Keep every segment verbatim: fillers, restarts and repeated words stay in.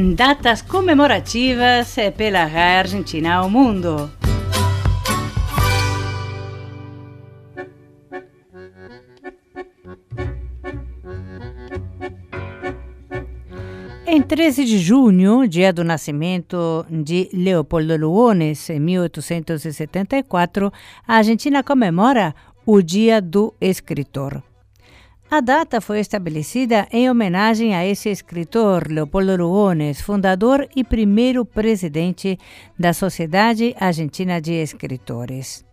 Datas comemorativas pela Rai Argentina ao mundo. Em treze de junho, dia do nascimento de Leopoldo Lugones, em mil oitocentos e setenta e quatro, a Argentina comemora o Dia do Escritor. A data foi estabelecida em homenagem a esse escritor, Leopoldo Lugones, fundador e primeiro presidente da Sociedade Argentina de Escritores.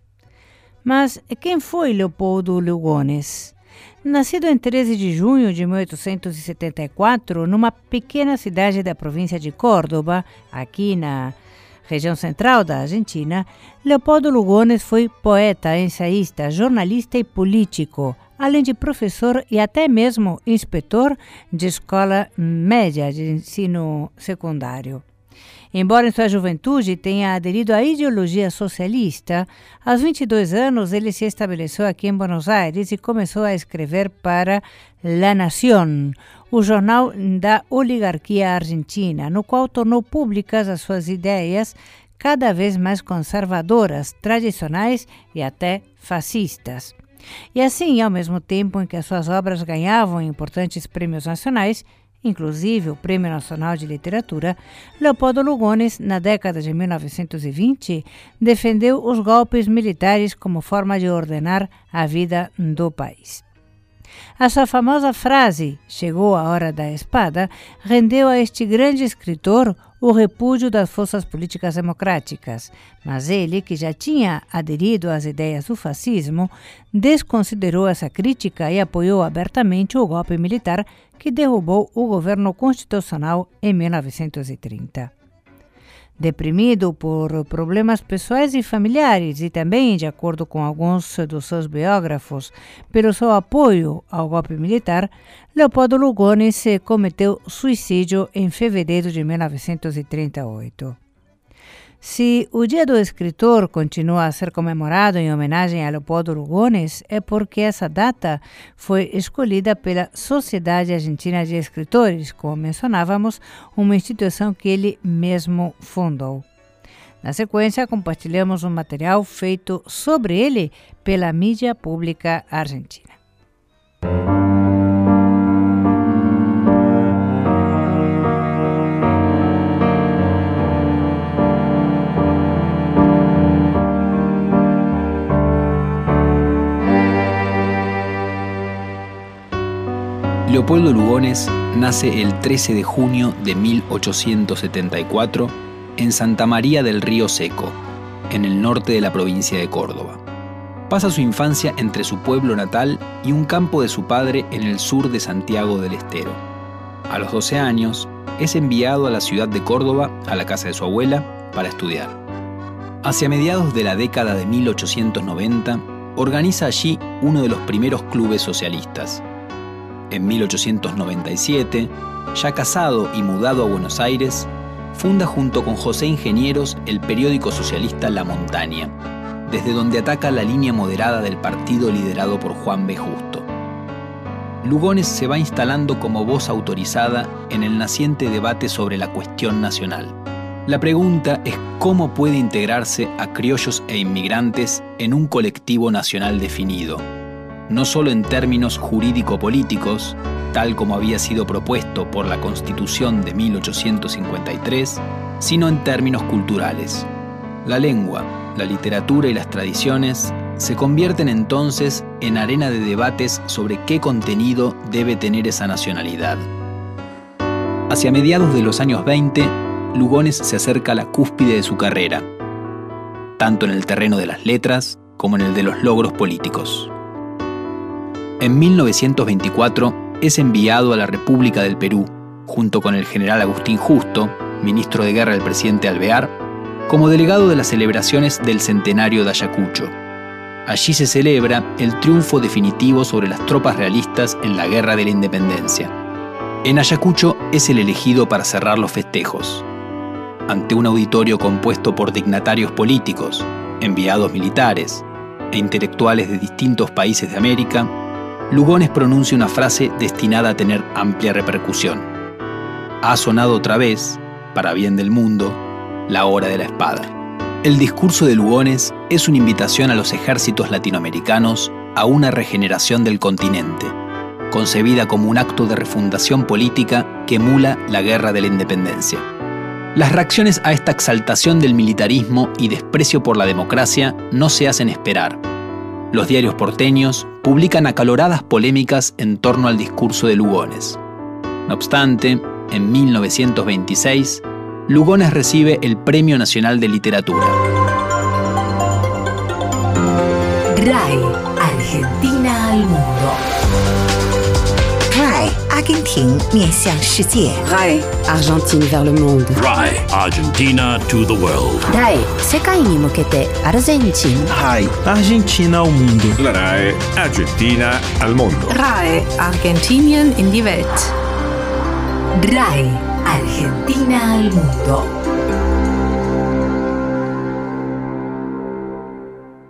Mas quem foi Leopoldo Lugones? Nascido em treze de junho de mil oitocentos e setenta e quatro, numa pequena cidade da província de Córdoba, aqui na região central da Argentina, Leopoldo Lugones foi poeta, ensaísta, jornalista e político, além de professor e até mesmo inspetor de escola média de ensino secundário. Embora em sua juventude tenha aderido à ideologia socialista, aos vinte e dois anos ele se estabeleceu aqui em Buenos Aires e começou a escrever para La Nación, o jornal da oligarquia argentina, no qual tornou públicas as suas ideias cada vez mais conservadoras, tradicionais e até fascistas. E assim, ao mesmo tempo em que as suas obras ganhavam importantes prêmios nacionais, inclusive o Prêmio Nacional de Literatura, Leopoldo Lugones, na década de mil novecentos e vinte, defendeu os golpes militares como forma de ordenar a vida do país. A sua famosa frase, "Chegou a hora da espada", rendeu a este grande escritor o repúdio das forças políticas democráticas, mas ele, que já tinha aderido às ideias do fascismo, desconsiderou essa crítica e apoiou abertamente o golpe militar que derrubou o governo constitucional em mil novecentos e trinta. Deprimido por problemas pessoais e familiares e também, de acordo com alguns dos seus biógrafos, pelo seu apoio ao golpe militar, Leopoldo Lugones cometeu suicídio em fevereiro de mil novecentos e trinta e oito. Se o Dia do Escritor continua a ser comemorado em homenagem a Leopoldo Lugones, é porque essa data foi escolhida pela Sociedade Argentina de Escritores, como mencionávamos, uma instituição que ele mesmo fundou. Na sequência, compartilhamos um material feito sobre ele pela mídia pública argentina. Leopoldo Lugones nace el trece de junio de mil ochocientos setenta y cuatro en Santa María del Río Seco, en el norte de la provincia de Córdoba. Pasa su infancia entre su pueblo natal y un campo de su padre en el sur de Santiago del Estero. A los doce años, es enviado a la ciudad de Córdoba, a la casa de su abuela, para estudiar. Hacia mediados de la década de mil ochocientos noventa, organiza allí uno de los primeros clubes socialistas. En mil ochocientos noventa y siete, ya casado y mudado a Buenos Aires, funda junto con José Ingenieros el periódico socialista La Montaña, desde donde ataca la línea moderada del partido liderado por Juan B. Justo. Lugones se va instalando como voz autorizada en el naciente debate sobre la cuestión nacional. La pregunta es cómo puede integrarse a criollos e inmigrantes en un colectivo nacional definido, no solo en términos jurídico-políticos, tal como había sido propuesto por la Constitución de mil ochocientos cincuenta y tres, sino en términos culturales. La lengua, la literatura y las tradiciones se convierten entonces en arena de debates sobre qué contenido debe tener esa nacionalidad. Hacia mediados de los años veinte, Lugones se acerca a la cúspide de su carrera, tanto en el terreno de las letras como en el de los logros políticos. En mil novecientos veinticuatro es enviado a la República del Perú, junto con el general Agustín Justo, ministro de guerra del presidente Alvear, como delegado de las celebraciones del centenario de Ayacucho. Allí se celebra el triunfo definitivo sobre las tropas realistas en la Guerra de la Independencia. En Ayacucho es el elegido para cerrar los festejos. Ante un auditorio compuesto por dignatarios políticos, enviados militares e intelectuales de distintos países de América, Lugones pronuncia una frase destinada a tener amplia repercusión. ha sonado otra vez, para bien del mundo, la hora de la espada. El discurso de Lugones es una invitación a los ejércitos latinoamericanos a una regeneración del continente, concebida como un acto de refundación política que emula la guerra de la independencia. Las reacciones a esta exaltación del militarismo y desprecio por la democracia no se hacen esperar. Los diarios porteños publican acaloradas polémicas en torno al discurso de Lugones. No obstante, en mil novecientos veintiséis, Lugones recibe el Premio Nacional de Literatura. R A I, Argentina al mundo. R A I, Argentina 面向世界。 R A I, Argentine vers le monde. R A I, Argentina to the world. R A I, 世界に向けてアルゼンチン。 R A I, Argentina al mundo. La R A I, Argentina al mundo. R A I, Argentinien in die Welt. R A I, Argentina al mundo.